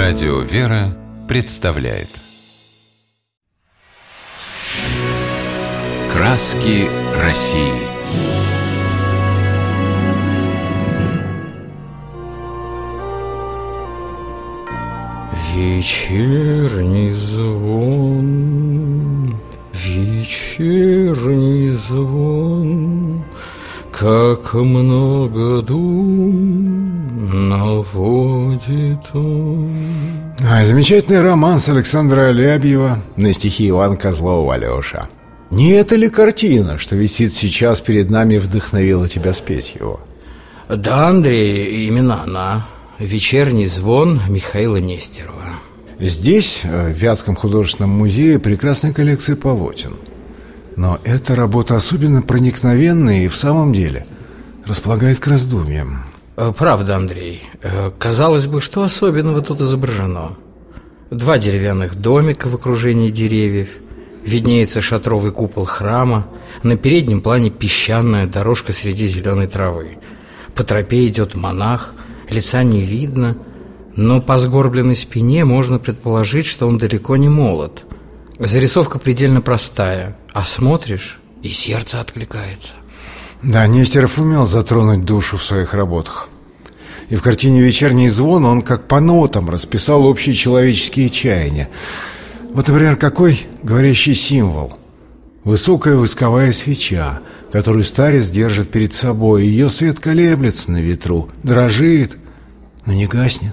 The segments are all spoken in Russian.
Радио «Вера» представляет «Краски России». Вечерний звон, вечерний звон, как много дум наводит он. Замечательный романс Александра Алябьева на стихи Ивана Козлова «Алеша». Не это ли картина, что висит сейчас перед нами, вдохновила тебя спеть его? Да, Андрей, именно она. «Вечерний звон» Михаила Нестерова. Здесь, в Вятском художественном музее, прекрасная коллекция полотен. Но эта работа особенно проникновенная и в самом деле располагает к раздумьям. Правда, Андрей. Казалось бы, что особенного тут изображено? 2 деревянных домика в окружении деревьев, виднеется шатровый купол храма, на переднем плане песчаная дорожка среди зеленой травы. По тропе идет монах, лица не видно, но по сгорбленной спине можно предположить, что он далеко не молод. Зарисовка предельно простая, а смотришь, и сердце откликается. Да, Нестеров умел затронуть душу в своих работах. И в картине «Вечерний звон» он как по нотам расписал общие человеческие чаяния. Вот, например, какой говорящий символ? Высокая восковая свеча, которую старец держит перед собой. Ее свет колеблется на ветру, дрожит, но не гаснет.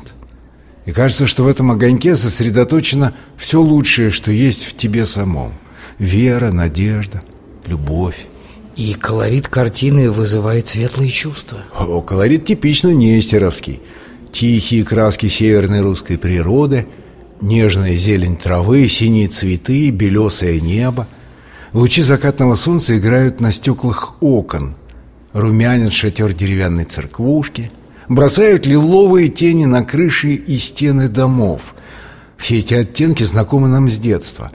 И кажется, что в этом огоньке сосредоточено все лучшее, что есть в тебе самом. Вера, надежда, любовь. И колорит картины вызывает светлые чувства. Колорит типично нестеровский. Тихие краски северной русской природы, нежная зелень травы, синие цветы, белесое небо. Лучи закатного солнца играют на стеклах окон, румянят шатер деревянной церквушки, бросают лиловые тени на крыши и стены домов. Все эти оттенки знакомы нам с детства.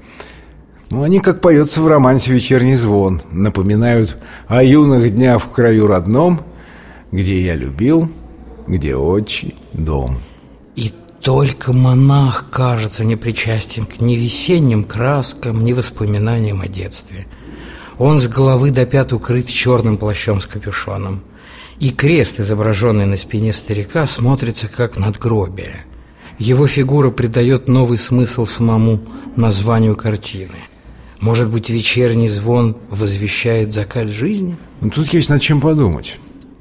Но они, как поется в романсе «Вечерний звон», напоминают о юных днях в краю родном, где я любил, где отчий дом. И только монах, кажется, не причастен к ни весенним краскам, ни воспоминаниям о детстве. Он с головы до пят укрыт черным плащом с капюшоном. И крест, изображенный на спине старика, смотрится как надгробие. Его фигура придает новый смысл самому названию картины. Может быть, «Вечерний звон» возвещает закат жизни? Тут есть над чем подумать.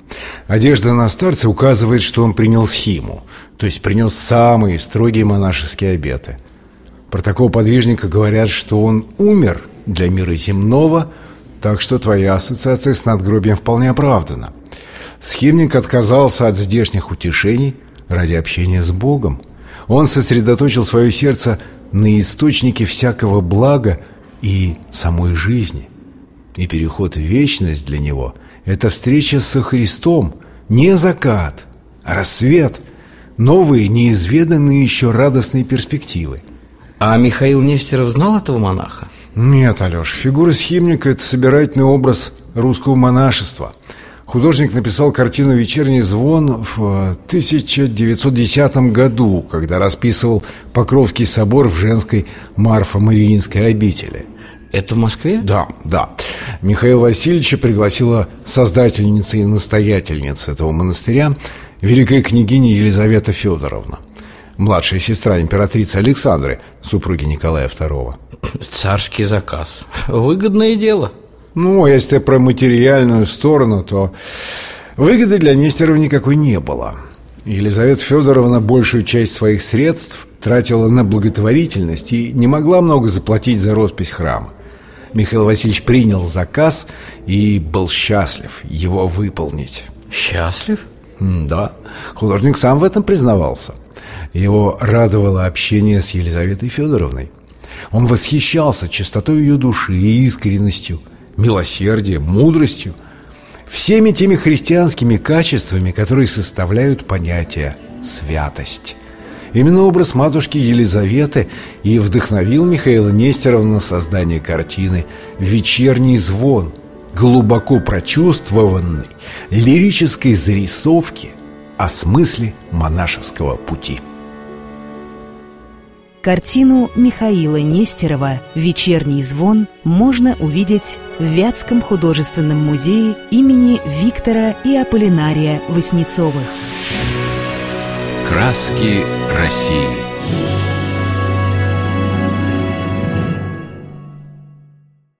Одежда на старце указывает, что он принял схиму, то есть принес самые строгие монашеские обеты. Про такого подвижника говорят, что он умер для мира земного, так что твоя ассоциация с надгробием вполне оправдана. Схимник отказался от здешних утешений ради общения с Богом. Он сосредоточил свое сердце на источнике всякого блага и самой жизни. И переход в вечность для него – это встреча со Христом, не закат, а рассвет, новые, неизведанные еще радостные перспективы. А Михаил Нестеров знал этого монаха? Нет, Алеш, фигура схимника – это собирательный образ русского монашества. Художник написал картину «Вечерний звон» в 1910 году, когда расписывал Покровский собор в женской Марфо-Мариинской обители. Это в Москве? Да. Михаила Васильевича пригласила создательница и настоятельница этого монастыря, великая княгиня Елизавета Федоровна, младшая сестра императрицы Александры, супруги Николая II. Царский заказ. Выгодное дело. Если про материальную сторону, то выгоды для Нестерова никакой не было. Елизавета Федоровна большую часть своих средств тратила на благотворительность и не могла много заплатить за роспись храма. Михаил Васильевич принял заказ и был счастлив его выполнить. Счастлив? Да, художник сам в этом признавался. Его радовало общение с Елизаветой Федоровной. Он восхищался чистотой ее души и искренностью, милосердием, мудростью, всеми теми христианскими качествами, которые составляют понятие «святость». Именно образ матушки Елизаветы и вдохновил Михаила Нестерова на создание картины «Вечерний звон», глубоко прочувствованной лирической зарисовки о смысле монашеского пути. Картину Михаила Нестерова «Вечерний звон» можно увидеть в Вятском художественном музее имени Виктора и Аполлинария Васнецовых. Краски России.